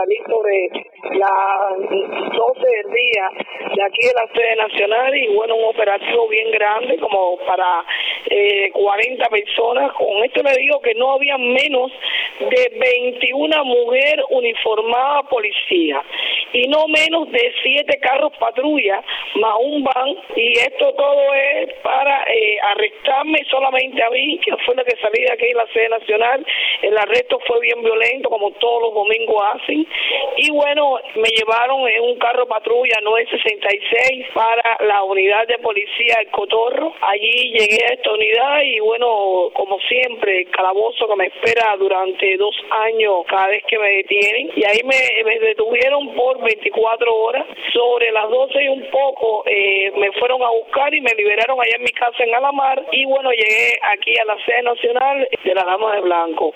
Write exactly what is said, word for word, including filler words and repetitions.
salí sobre las doce del día de aquí de la sede nacional y bueno, un operativo bien grande como para eh, cuarenta personas. Con esto le digo que no había menos de veintiuna mujeres uniformadas policía y no menos de siete carros patrulla más un van, y esto todo es para eh, arrestarme solamente a mí, que fue la que salí de aquí de la sede nacional. El arresto fue bien violento, como todos los domingos hacen, y bueno, me llevaron en un carro patrulla nueve sesenta y seis para la unidad de policía El Cotorro. Allí llegué a esta unidad y bueno, como siempre, el calabozo que me espera durante dos años cada vez que me detienen, y ahí me, me detuvieron por veinticuatro horas. Sobre las doce y un poco eh, me fueron a buscar y me liberaron allá en mi casa en Alamar, y bueno, llegué aquí a la sede nacional de la Dama de Blanco.